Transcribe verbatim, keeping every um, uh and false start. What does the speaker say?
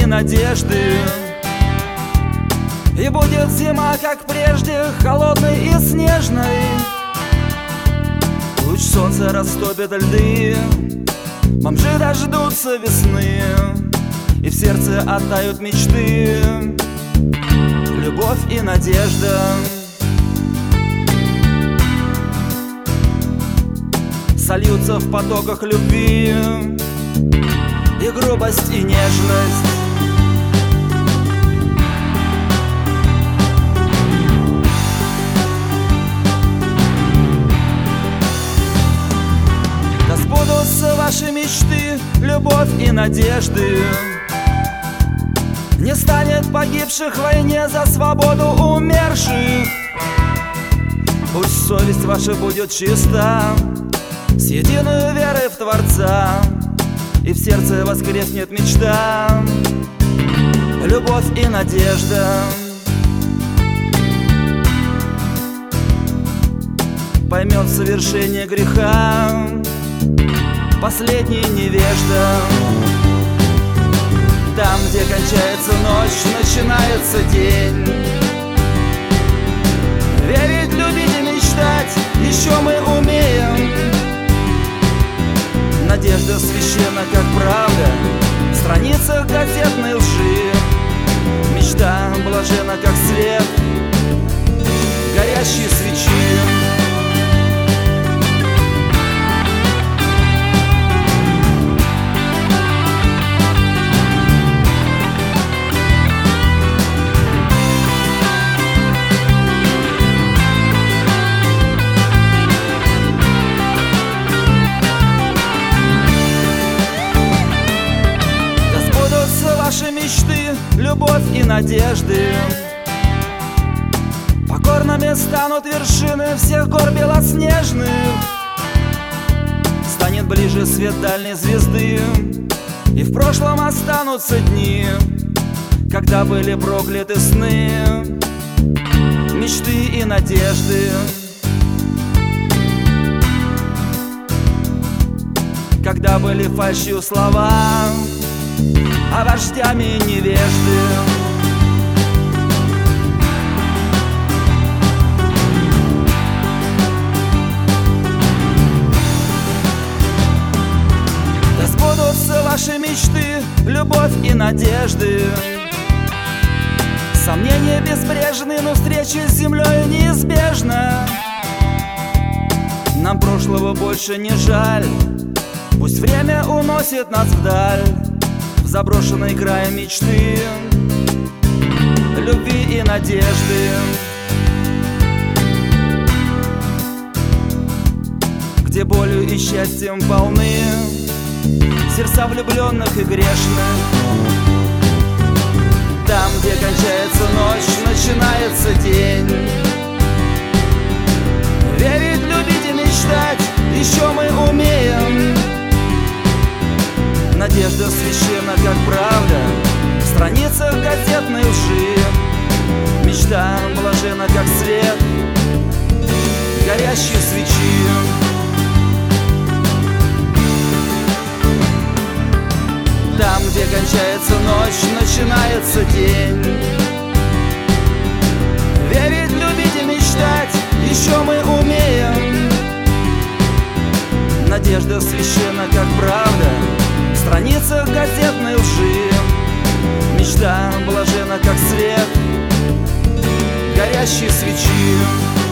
надежды. И будет зима, как прежде, холодной и снежной. Луч солнца растопит льды, бомжи дождутся весны, и в сердце оттают мечты, любовь и надежда. Сольются в потоках любви и грубость, и нежность. Да сбудутся ваши мечты, любовь и надежды. Не станет погибших в войне за свободу умерших. Пусть совесть ваша будет чиста, с единой верой в Творца, и в сердце воскреснет мечта, любовь и надежда. Поймет совершение греха последний невежда. Там, где кончается ночь, начинается день. Верить, любить и мечтать еще мы умеем. Надежда священна, как правда, в страницах газетной лжи. Мечта блаженна, как свет горящей свечи. Ваши мечты, любовь и надежды покорными станут вершины всех гор белоснежных. Станет ближе свет дальней звезды, и в прошлом останутся дни, когда были прокляты сны, мечты и надежды. Когда были фальшью слова, а вождями невежды. Да сбудутся ваши мечты, любовь и надежды. Сомнения безбрежны, но встреча с землей неизбежна. Нам прошлого больше не жаль, пусть время уносит нас вдаль, в заброшенный край мечты, любви и надежды. Где болью и счастьем полны сердца влюбленных и грешных. Там, где кончается ночь, начинается день. Верить, любить и мечтать еще мы умеем. Надежда священна, как правда, в страницах газетной лжи. Мечта блаженна, как свет горящей свечи. Там, где кончается ночь, начинается день. Верить, любить и мечтать еще мы умеем. Надежда священна, как правда, в страницах газетной лжи. Мечта блаженна, как свет горящей свечи.